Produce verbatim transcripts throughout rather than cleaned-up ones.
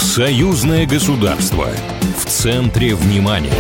Союзное государство в центре внимания.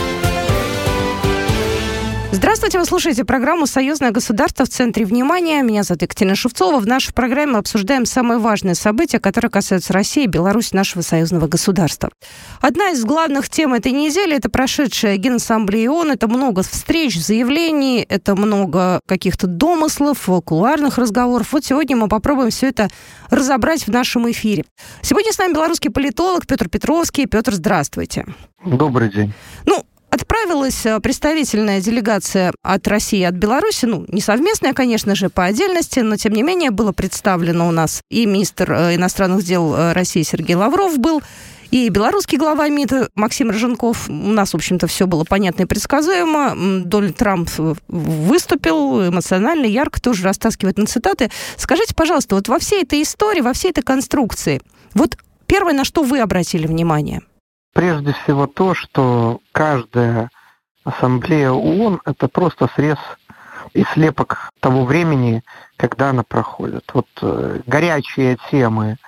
Здравствуйте, вы слушаете программу «Союзное государство в центре внимания». Меня зовут Екатерина Шевцова. В нашей программе мы обсуждаем самые важные события, которые касаются России и Беларуси, нашего союзного государства. Одна из главных тем этой недели – это прошедшая Генассамблея ООН. Это много встреч, заявлений, это много каких-то домыслов, кулуарных разговоров. Вот сегодня мы попробуем все это разобрать в нашем эфире. Сегодня с нами белорусский политолог Петр Петровский. Петр, здравствуйте. Добрый день. Ну, Отправилась представительная делегация от России и от Беларуси, ну, не совместная, конечно же, по отдельности, но, тем не менее, было представлено у нас и министр иностранных дел России Сергей Лавров был, и белорусский глава МИД Максим Роженков. У нас, в общем-то, все было понятно и предсказуемо. Дональд Трамп выступил эмоционально, ярко, тоже растаскивает на цитаты. Скажите, пожалуйста, вот во всей этой истории, во всей этой конструкции, вот первое, на что вы обратили внимание? Прежде всего то, что каждая ассамблея ООН – это просто срез и слепок того времени, когда она проходит. Вот э, горячие темы,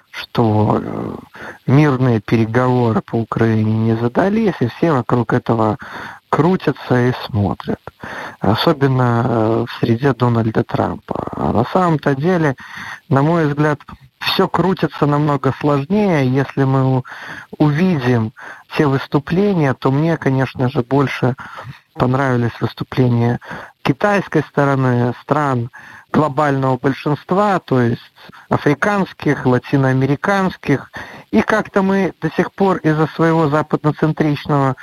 что э, мирные переговоры по Украине не задались, и все вокруг этого крутятся и смотрят. Особенно э, в среде Дональда Трампа. А на самом-то деле, на мой взгляд, все крутится намного сложнее. Если мы увидим те выступления, то мне, конечно же, больше понравились выступления китайской стороны, стран глобального большинства, то есть африканских, латиноамериканских. И как-то мы до сих пор из-за своего западноцентричного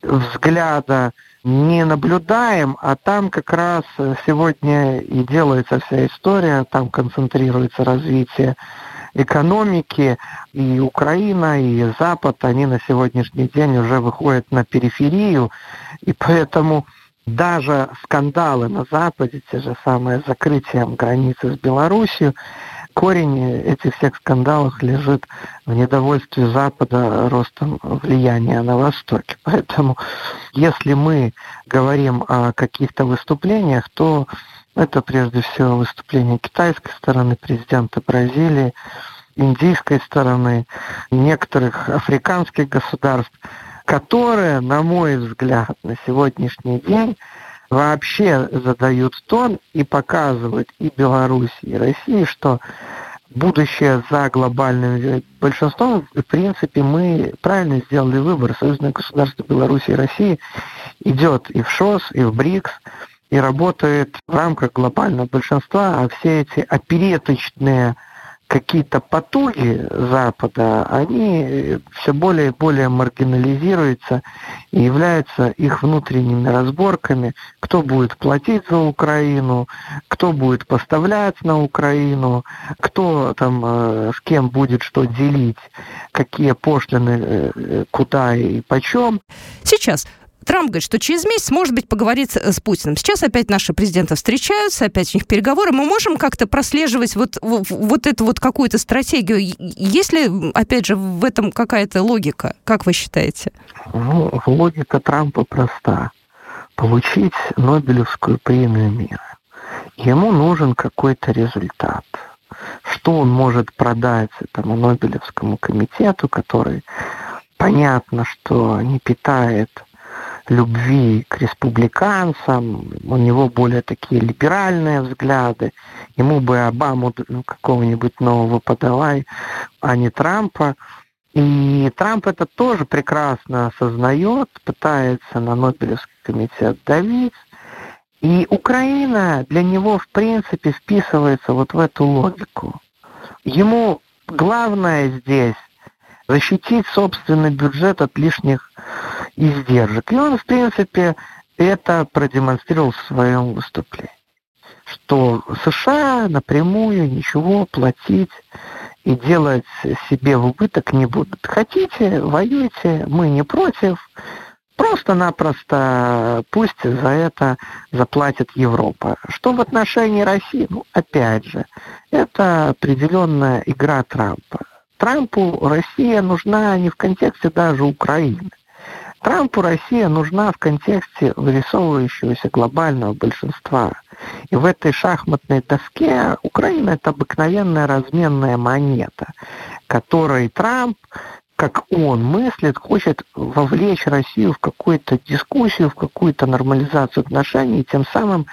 взгляда не наблюдаем, а там как раз сегодня и делается вся история, там концентрируется развитие экономики, и Украина, и Запад, они на сегодняшний день уже выходят на периферию, и поэтому даже скандалы на Западе, те же самые с закрытием границы с Белоруссией, корень этих всех скандалов лежит в недовольстве Запада ростом влияния на Востоке. Поэтому, если мы говорим о каких-то выступлениях, то это прежде всего выступление китайской стороны, президента Бразилии, индийской стороны, некоторых африканских государств, которые, на мой взгляд, на сегодняшний день вообще задают тон и показывают и Беларуси, и России, что будущее за глобальным большинством, в принципе, мы правильно сделали выбор. Союзное государство Беларуси и России идет и в ШОС, и в БРИКС, и работает в рамках глобального большинства, а все эти опереточные какие-то потуги Запада, они все более и более маргинализируются и являются их внутренними разборками, кто будет платить за Украину, кто будет поставлять на Украину, кто там э, с кем будет что делить, какие пошлины, э, куда и почем. Сейчас Трамп говорит, что через месяц, может быть, поговорит с Путиным. Сейчас опять наши президенты встречаются, опять у них переговоры. Мы можем как-то прослеживать вот, вот эту вот какую-то стратегию? Есть ли, опять же, в этом какая-то логика? Как вы считаете? Ну, логика Трампа проста. Получить Нобелевскую премию мира. Ему нужен какой-то результат. Что он может продать этому Нобелевскому комитету, который, понятно, что не питает любви к республиканцам, у него более такие либеральные взгляды, ему бы Обаму какого-нибудь нового подавай, а не Трампа. И Трамп это тоже прекрасно осознает, пытается на Нобелевский комитет давить. И Украина для него, в принципе, вписывается вот в эту логику. Ему главное здесь защитить собственный бюджет от лишних издержек. И он, в принципе, это продемонстрировал в своем выступлении. Что США напрямую ничего платить и делать себе в убыток не будут. Хотите, воюйте, мы не против. Просто-напросто пусть за это заплатит Европа. Что в отношении России? Ну, опять же, это определенная игра Трампа. Трампу Россия нужна не в контексте даже Украины. Трампу Россия нужна в контексте вырисовывающегося глобального большинства И в этой шахматной доске Украина – это обыкновенная разменная монета, которой Трамп, как он мыслит, хочет вовлечь Россию в какую-то дискуссию, в какую-то нормализацию отношений, и тем самым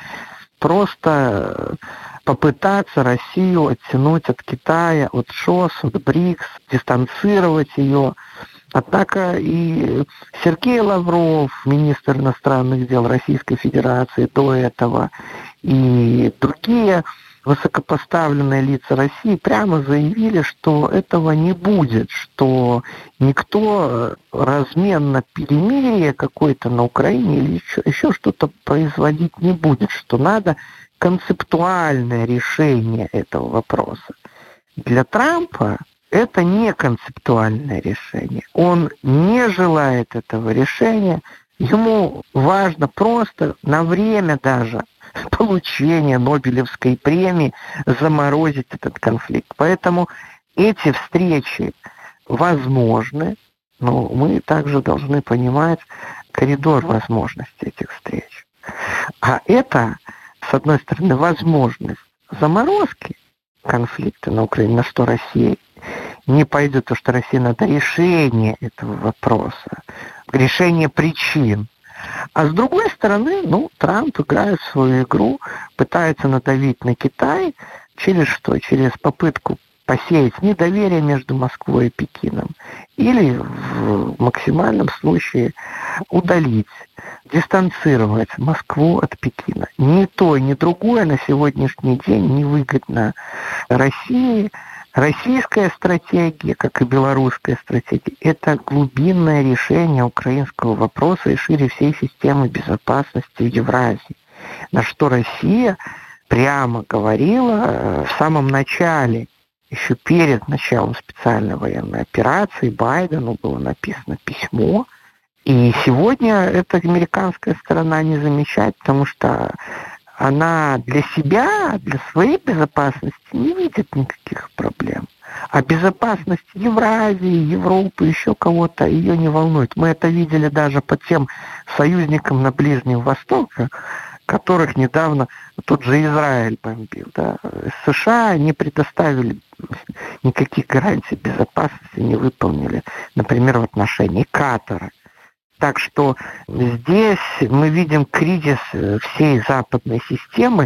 просто попытаться Россию оттянуть от Китая, от ШОС, от БРИКС, дистанцировать ее. Однако и Сергей Лавров, министр иностранных дел Российской Федерации до этого, и другие высокопоставленные лица России прямо заявили, что этого не будет, что никто размен на перемирие какое-то на Украине или еще, еще что-то производить не будет, что надо концептуальное решение этого вопроса. Для Трампа это не концептуальное решение. Он не желает этого решения. Ему важно просто на время даже получения Нобелевской премии заморозить этот конфликт. Поэтому эти встречи возможны, но мы также должны понимать коридор возможностей этих встреч. А это, с одной стороны, возможность заморозки конфликта на Украине, на что Россия не пойдет, потому что России надо решение этого вопроса, решение причин. А с другой стороны, ну, Трамп играет в свою игру, пытается надавить на Китай через что? Через попытку посеять недоверие между Москвой и Пекином. Или в максимальном случае удалить, дистанцировать Москву от Пекина. Ни то, ни другое на сегодняшний день невыгодно России. Российская стратегия, как и белорусская стратегия, это глубинное решение украинского вопроса и шире всей системы безопасности в Евразии. На что Россия прямо говорила в самом начале, еще перед началом специальной военной операции, Байдену было написано письмо. И сегодня эта американская сторона не замечает, потому что она для себя, для своей безопасности не видит никаких проблем. А безопасность Евразии, Европы, еще кого-то ее не волнует. Мы это видели даже по тем союзникам на Ближнем Востоке, которых недавно тот же Израиль бомбил. Да. США не предоставили никаких гарантий безопасности, не выполнили, например, в отношении Катара. Так что здесь мы видим кризис всей западной системы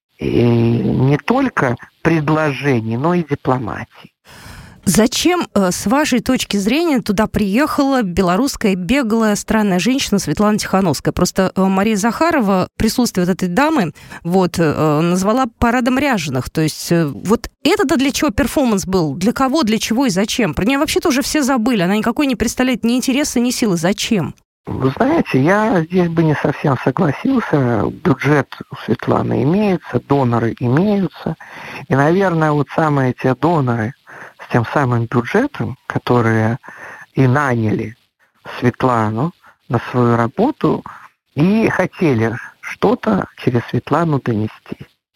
не только предложений, но и дипломатии. Зачем, с вашей точки зрения, туда приехала белорусская беглая странная женщина Светлана Тихановская? Просто Мария Захарова присутствие вот этой дамы вот, назвала парадом ряженых. То есть вот это-то для чего перформанс был? Для кого, для чего и зачем? Про нее вообще-то уже все забыли. Она никакой не представляет ни интереса, ни силы. Зачем? Вы знаете, я здесь бы не совсем согласился. Бюджет у Светланы имеется, доноры имеются. И, наверное, вот самые те доноры с тем самым бюджетом, которые и наняли Светлану на свою работу и хотели что-то через Светлану донести.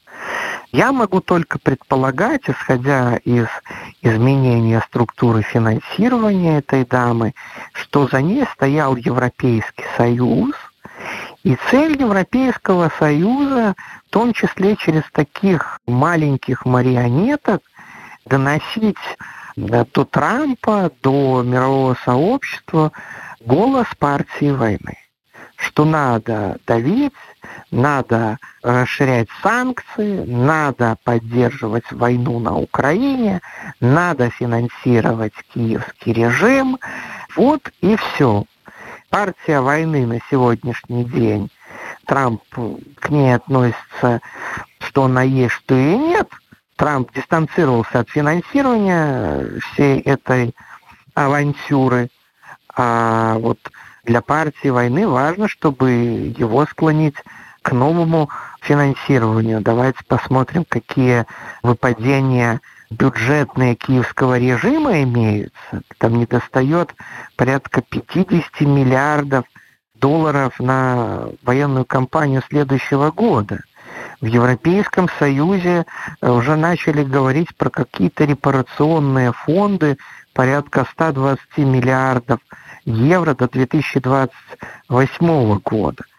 Я могу только предполагать, исходя из изменения структуры финансирования этой дамы, что за ней стоял Европейский Союз, и цель Европейского Союза, в том числе через таких маленьких марионеток, доносить до Трампа, до мирового сообщества голос партии войны. Что надо давить, надо расширять санкции, надо поддерживать войну на Украине, надо финансировать киевский режим. Вот и все. Партия войны на сегодняшний день, Трамп к ней относится, что она есть, что и нет. Трамп дистанцировался от финансирования всей этой авантюры. А вот для партии войны важно, чтобы его склонить к новому финансированию. Давайте посмотрим, какие выпадения бюджетные киевского режима имеются. Там недостает порядка пятьдесят миллиардов долларов на военную кампанию следующего года. В Европейском Союзе уже начали говорить про какие-то репарационные фонды, порядка сто двадцать миллиардов евро до две тысячи двадцать восьмого года.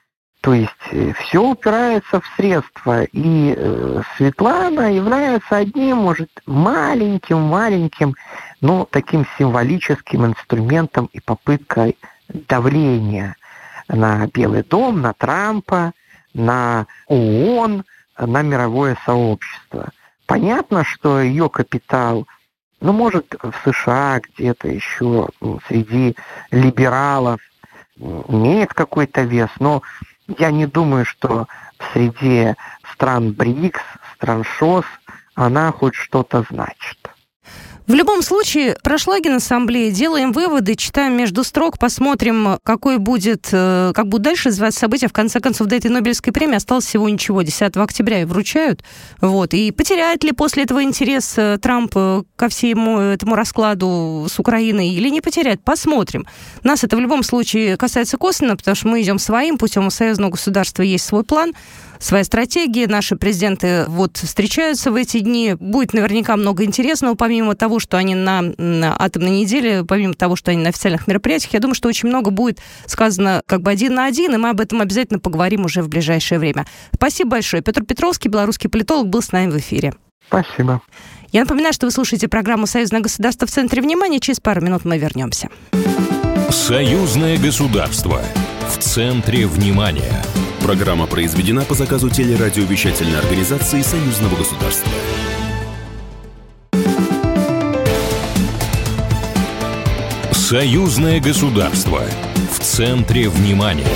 То есть все упирается в средства, и э, Светлана является одним, может, маленьким-маленьким, но таким символическим инструментом и попыткой давления на Белый дом, на Трампа, на ООН, на мировое сообщество. Понятно, что ее капитал, ну, может, в США где-то еще ну, среди либералов имеет какой-то вес, но я не думаю, что среди стран БРИКС, стран ШОС она хоть что-то значит. В любом случае, прошла Генассамблея, делаем выводы, читаем между строк, посмотрим, какой будет, как будут дальше развиваться события. В конце концов, до этой Нобелевской премии осталось всего ничего. десятого октября и вручают. Вот. И потеряет ли после этого интерес Трамп ко всему этому раскладу с Украиной или не потеряет? Посмотрим. Нас это в любом случае касается косвенно, потому что мы идем своим путем. У союзного государства есть свой план, своя стратегия. Наши президенты вот встречаются в эти дни. Будет наверняка много интересного, помимо того, что они на, на атомной неделе, помимо того, что они на официальных мероприятиях. Я думаю, что очень много будет сказано как бы один на один, и мы об этом обязательно поговорим уже в ближайшее время. Спасибо большое. Петр Петровский, белорусский политолог, был с нами в эфире. Спасибо. Я напоминаю, что вы слушаете программу «Союзное государство» в центре внимания. Через пару минут мы вернемся. Союзное государство в центре внимания. Программа произведена по заказу телерадиовещательной организации Союзного государства. Союзное государство в центре внимания.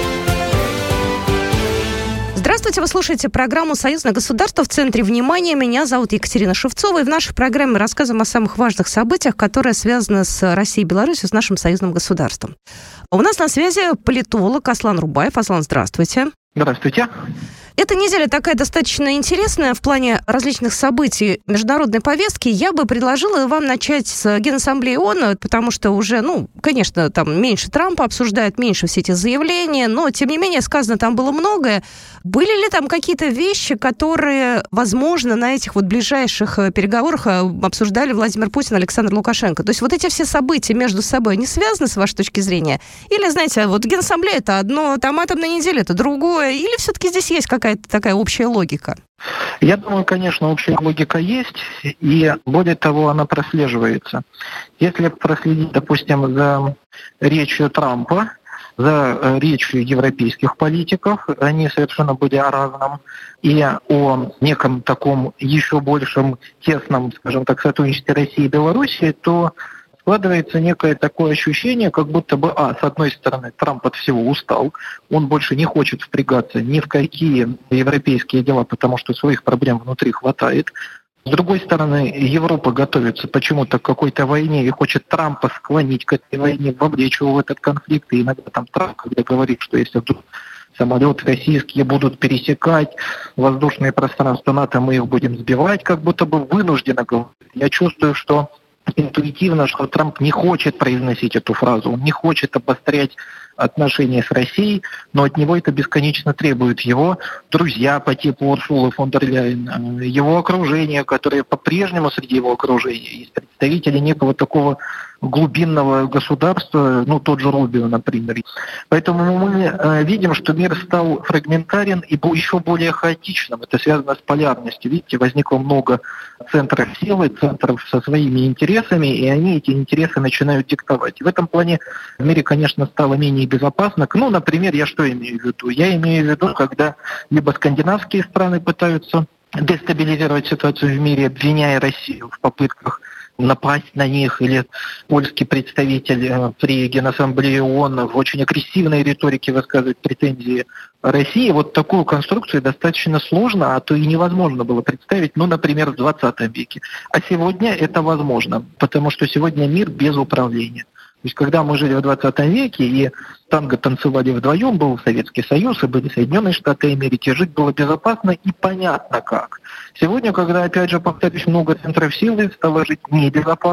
Здравствуйте, вы слушаете программу «Союзное государство» в центре внимания. Меня зовут Екатерина Шевцова, и в нашей программе мы рассказываем о самых важных событиях, которые связаны с Россией и Беларусью, с нашим союзным государством. У нас на связи политолог Аслан Рубаев. Аслан, здравствуйте. Здравствуйте. Эта неделя такая достаточно интересная в плане различных событий международной повестки. Я бы предложила вам начать с Генассамблеи ООН, потому что уже, ну, конечно, там меньше Трампа обсуждают, меньше все эти заявления, но, тем не менее, сказано там было многое. Были ли там какие-то вещи, которые, возможно, на этих вот ближайших переговорах обсуждали Владимир Путин и Александр Лукашенко? То есть вот эти все события между собой, они связаны, с вашей точки зрения? Или, знаете, вот Генассамблея — это одно, там атомная неделя — это другое? Или все-таки здесь есть какая-то такая общая логика? Я думаю, конечно, общая логика есть, и более того, она прослеживается. Если проследить, допустим, за речью Трампа, за речью европейских политиков, они совершенно были о разном, и о неком таком еще большем тесном, скажем так, сотрудничестве России и Белоруссии, то складывается некое такое ощущение, как будто бы, а, с одной стороны, Трамп от всего устал, он больше не хочет впрягаться ни в какие европейские дела, потому что своих проблем внутри хватает. С другой стороны, Европа готовится почему-то к какой-то войне и хочет Трампа склонить к этой войне, вовлечь его в этот конфликт. И иногда там Трамп, когда говорит, что если вдруг самолеты российские будут пересекать воздушное пространство НАТО, мы их будем сбивать, как будто бы вынужденно говорит. Я чувствую, что интуитивно, что Трамп не хочет произносить эту фразу, он не хочет обострять отношения с Россией, но от него это бесконечно требуют его друзья по типу Урсулы фон дер Ляйен, его окружение, которое по-прежнему среди его окружения есть представители некого такого глубинного государства, ну, тот же Рубио, например. Поэтому мы э, видим, что мир стал фрагментарен и был еще более хаотичным. Это связано с полярностью. Видите, возникло много центров силы, центров со своими интересами, и они эти интересы начинают диктовать. В этом плане в мире, конечно, стало менее безопасно. Ну, например, я что имею в виду? Я имею в виду, когда либо скандинавские страны пытаются дестабилизировать ситуацию в мире, обвиняя Россию в попытках напасть на них, или польский представитель при Генассамблее ООН в очень агрессивной риторике высказывает претензии России. Вот такую конструкцию достаточно сложно, а то и невозможно было представить, ну, например, в двадцатом веке. А сегодня это возможно, потому что сегодня мир без управления. То есть, когда мы жили в двадцатом веке и танго танцевали вдвоем, был Советский Союз и были Соединенные Штаты Америки, жить было безопасно и понятно как. Сегодня, когда, опять же, повторюсь, много центров силы, стало жить небезопасно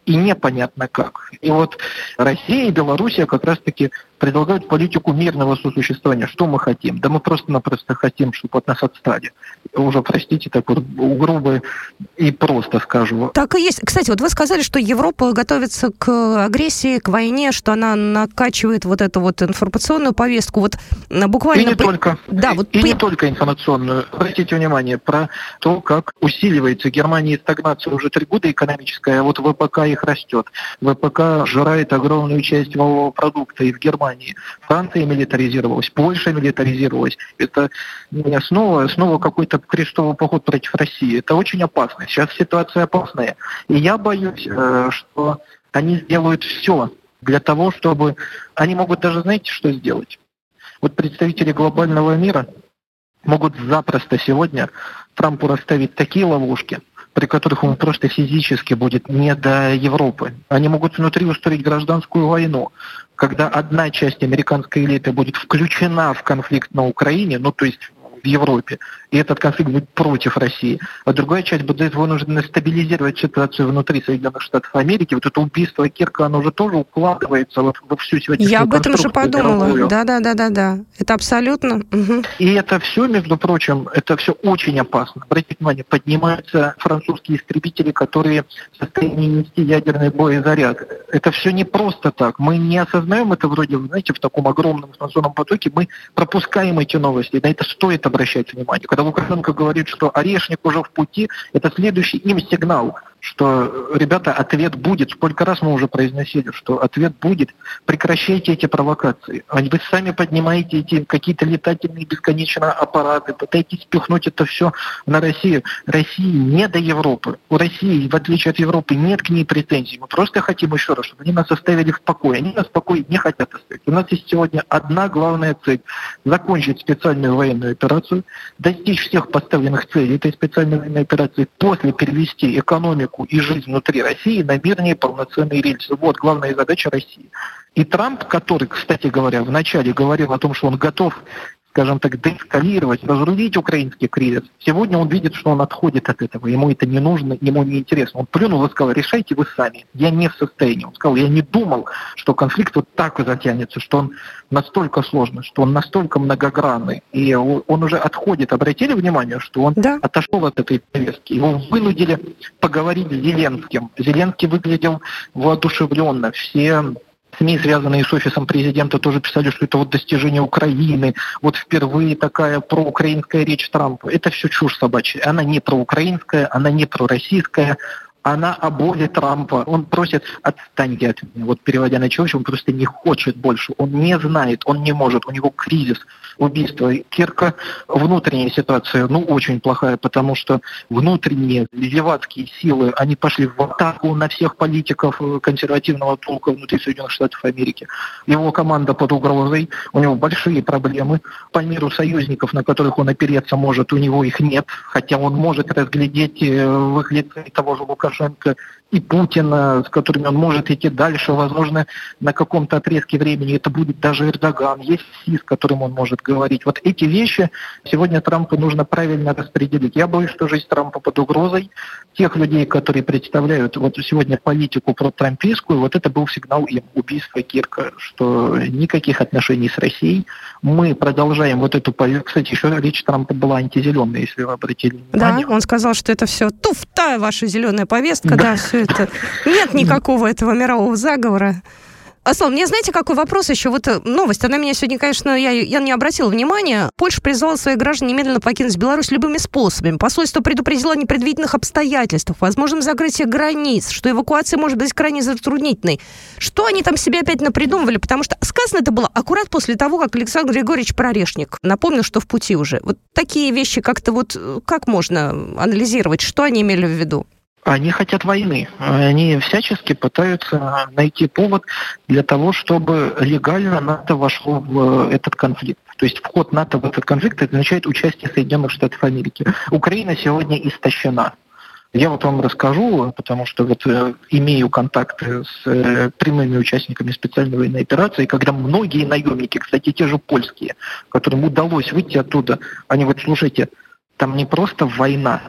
и непонятно как. И вот Россия и Белоруссия как раз-таки предлагают политику мирного сосуществования. Что мы хотим? Да мы просто-напросто хотим, чтобы от нас отстали. Уже, простите, так вот грубо и просто скажу. Так и есть. Кстати, вот вы сказали, что Европа готовится к агрессии, к войне, что она накачивает вот эту вот информационную повестку. Вот буквально... И не только. Да, вот и по... не только информационную. Обратите внимание про то, как усиливается Германия стагнация уже три года экономическая, а вот ВПК их растет. ВПК жирает огромную часть валового продукта и в Германии. Франция милитаризировалась, Польша милитаризировалась. Это снова, снова какой-то крестовый поход против России. Это очень опасно. Сейчас ситуация опасная. И я боюсь, что они сделают все для того, чтобы... Они могут даже, знаете, что сделать? Вот представители глобального мира могут запросто сегодня Трампу расставить такие ловушки, при которых он просто физически будет не до Европы. Они могут внутри устроить гражданскую войну, когда одна часть американской элиты будет включена в конфликт на Украине, ну то есть в Европе, и этот конфликт будет против России, а другая часть будет вынуждена стабилизировать ситуацию внутри Соединенных Штатов Америки. Вот это убийство Кирка, оно уже тоже укладывается вот во всю сегодняшнюю Я об этом же подумала. Да-да-да-да-да. Это абсолютно... Угу. И это все, между прочим, это все очень опасно. Обратите внимание, поднимаются французские истребители, которые в состоянии нести ядерный боезаряд. Это все не просто так. Мы не осознаем это вроде, знаете, в таком огромном информационном потоке. Мы пропускаем эти новости. На это стоит обращать внимание. Когда Лукашенко говорит, что орешник уже в пути, это следующий им сигнал, что, ребята, ответ будет. Сколько раз мы уже произносили, что ответ будет. Прекращайте эти провокации. Вы сами поднимаете эти какие-то летательные бесконечно аппараты, пытаетесь спихнуть это все на Россию. России не до Европы. У России, в отличие от Европы, нет к ней претензий. Мы просто хотим еще раз, чтобы они нас оставили в покое. Они нас в покое не хотят оставить. У нас есть сегодня одна главная цель – закончить специальную военную операцию, достичь всех поставленных целей этой специальной военной операции, после перевести экономику и жизнь внутри России на мирные полноценные рельсы. Вот главная задача России. И Трамп, который, кстати говоря, вначале говорил о том, что он готов, скажем так, деэскалировать, разрулить украинский кризис, сегодня он видит, что он отходит от этого. Ему это не нужно, ему не интересно. Он плюнул и сказал: решайте вы сами. Я не в состоянии. Он сказал: я не думал, что конфликт вот так затянется, что он настолько сложный, что он настолько многогранный. И он уже отходит. Обратили внимание, что он да. отошел от этой повестки. Его вынудили поговорить с Зеленским. Зеленский выглядел воодушевленно. Все СМИ, связанные с офисом президента, тоже писали, что это вот достижение Украины, вот впервые такая проукраинская речь Трампа. Это все чушь собачья. Она не проукраинская, она не пророссийская, она о боли Трампа. Он просит: отстаньте от меня. Вот переводя на человеческий, он просто не хочет больше. Он не знает, он не может. У него кризис, убийство Кирка. Внутренняя ситуация, ну, очень плохая, потому что внутренние левацкие силы, они пошли в атаку на всех политиков консервативного толка внутри Соединенных Штатов Америки. Его команда под угрозой, у него большие проблемы. По миру союзников, на которых он опереться может, у него их нет, хотя он может разглядеть в их лице того же Лукашенко и Путина, с которыми он может идти дальше. Возможно, на каком-то отрезке времени это будет даже Эрдоган. Есть СИ, с которым он может говорить. Вот эти вещи сегодня Трампу нужно правильно распределить. Я боюсь, что жизнь Трампа под угрозой. Тех людей, которые представляют вот сегодня политику протрампийскую, вот это был сигнал им. Убийство Кирка, что никаких отношений с Россией. Мы продолжаем вот эту повестку. Кстати, еще речь Трампа была антизеленая, если вы обратили внимание. Да, он сказал, что это все туфта, ваша зеленая повестка, да, все это. Нет никакого этого мирового заговора. Аслан, мне знаете, какой вопрос еще? Вот новость, она меня сегодня, конечно, я, я не обратила внимания. Польша призвала своих граждан немедленно покинуть Беларусь любыми способами. Посольство предупредило о непредвиденных обстоятельствах, возможном закрытии границ, что эвакуация может быть крайне затруднительной. Что они там себе опять напридумывали? Потому что сказано это было аккурат после того, как Александр Григорьевич Прорешник напомнил, что в пути уже. Вот такие вещи как-то вот, как можно анализировать? Что они имели в виду? Они хотят войны. Они всячески пытаются найти повод для того, чтобы легально НАТО вошло в этот конфликт. То есть вход НАТО в этот конфликт означает участие Соединенных Штатов Америки. Украина сегодня истощена. Я вот вам расскажу, потому что вот имею контакты с прямыми участниками специальной военной операции, когда многие наемники, кстати, те же польские, которым удалось выйти оттуда, они вот, слушайте, там не просто война,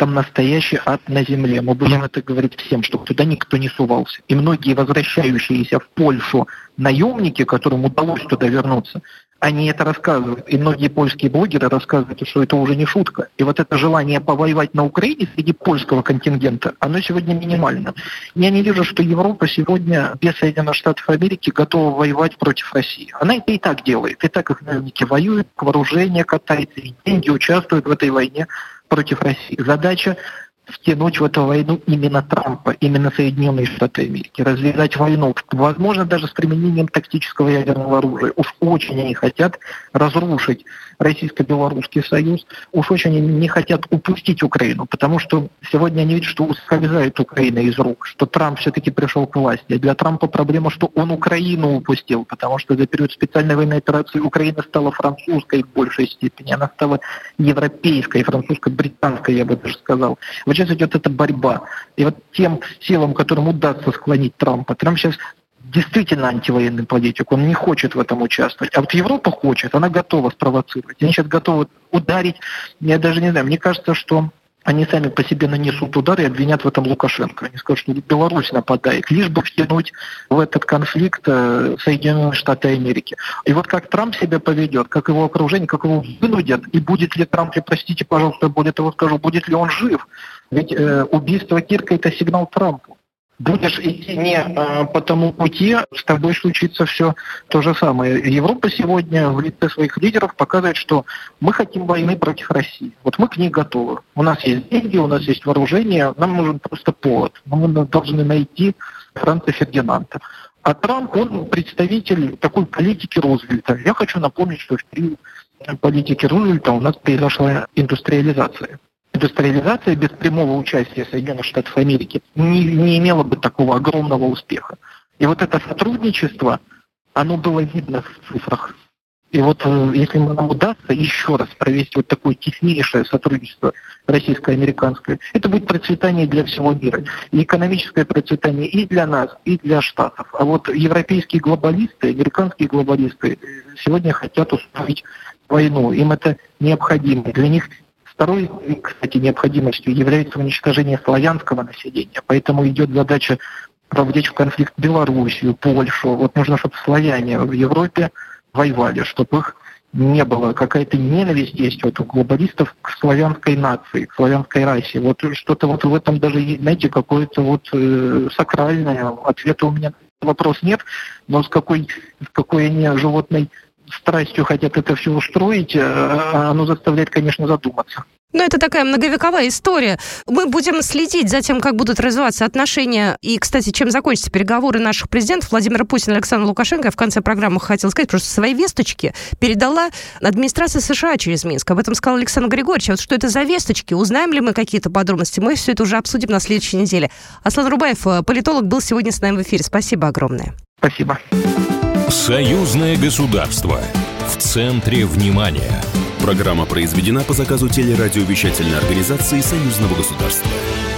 там настоящий ад на земле. Мы будем это говорить всем, чтобы туда никто не сувался. И многие возвращающиеся в Польшу наемники, которым удалось туда вернуться, они это рассказывают. И многие польские блогеры рассказывают, что это уже не шутка. И вот это желание повоевать на Украине среди польского контингента, оно сегодня минимально. Я не вижу, что Европа сегодня без Соединенных Штатов Америки готова воевать против России. Она это и так делает. И так их наемники воюют, вооружение катается, и деньги участвуют в этой войне против России. Задача втянуть в эту войну именно Трампа, именно Соединенные Штаты Америки, развязать войну, возможно, даже с применением тактического ядерного оружия. Уж очень они хотят разрушить Российско-Белорусский союз, уж очень они не хотят упустить Украину, потому что сегодня они видят, что ускользает Украина из рук, что Трамп все-таки пришел к власти. А для Трампа проблема, что он Украину упустил, потому что за период специальной военной операции Украина стала французской в большей степени, она стала европейской, французско-британской, я бы даже сказал. Вот сейчас идет эта борьба. И вот тем силам, которым удастся склонить Трампа, Трамп сейчас действительно антивоенный политик, он не хочет в этом участвовать. А вот Европа хочет, она готова спровоцировать. Они сейчас готовы ударить. Я даже не знаю, мне кажется, что они сами по себе нанесут удар и обвинят в этом Лукашенко. Они скажут, что Беларусь нападает, лишь бы втянуть в этот конфликт Соединенные Штаты Америки. И вот как Трамп себя поведет, как его окружение, как его вынудят, и будет ли Трамп, простите, пожалуйста, более того скажу, будет ли он жив. Ведь э, убийство Кирка – это сигнал Трампу. Будешь идти не э, по тому пути, с тобой случится все то же самое. Европа сегодня в лице своих лидеров показывает, что мы хотим войны против России. Вот мы к ней готовы. У нас есть деньги, у нас есть вооружение, нам нужен просто повод. Мы должны найти Франца Фердинанда. А Трамп, он представитель такой политики Рузвельта. Я хочу напомнить, что в период политики Рузвельта у нас произошла индустриализация. Индустриализация без прямого участия Соединенных Штатов Америки не, не имела бы такого огромного успеха. И вот это сотрудничество, оно было видно в цифрах. И вот если нам удастся еще раз провести вот такое теснейшее сотрудничество российско-американское, это будет процветание для всего мира. И экономическое процветание и для нас, и для Штатов. А вот европейские глобалисты, американские глобалисты сегодня хотят устроить войну. Им это необходимо. Для них второй, кстати, необходимостью является уничтожение славянского населения. Поэтому идет задача вовлечь в конфликт Белоруссию, Польшу. Вот нужно, чтобы славяне в Европе воевали, чтобы их не было. Какая-то ненависть есть вот у глобалистов к славянской нации, к славянской расе. Вот что-то вот в этом даже, знаете, какое-то вот э, сакральное. Ответа у меня на вопрос нет, но с какой, с какой они животной страстью хотят это все устроить, оно заставляет, конечно, задуматься. Ну, это такая многовековая история. Мы будем следить за тем, как будут развиваться отношения. И, кстати, чем закончатся переговоры наших президентов Владимира Путина и Александра Лукашенко. Я в конце программы хотела сказать, просто свои весточки передала администрация США через Минск. Об этом сказал Александр Григорьевич. А вот что это за весточки? Узнаем ли мы какие-то подробности? Мы все это уже обсудим на следующей неделе. Аслан Рубаев, политолог, был сегодня с нами в эфире. Спасибо огромное. Спасибо. Союзное государство. В центре внимания. Программа произведена по заказу телерадиовещательной организации Союзного государства.